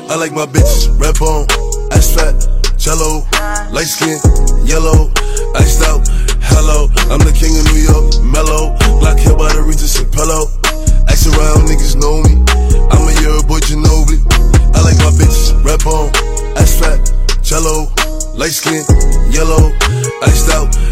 I like my bitches, red bone, ass fat, jello, light skin, yellow, iced out, hello. I'm the king of New York, mellow, Glock hit by the Regis and pillow. Ask around, niggas know me, I'm a year boy Ginobili. I like my bitches, red bone, ass fat, jello, light skin, yellow, iced out,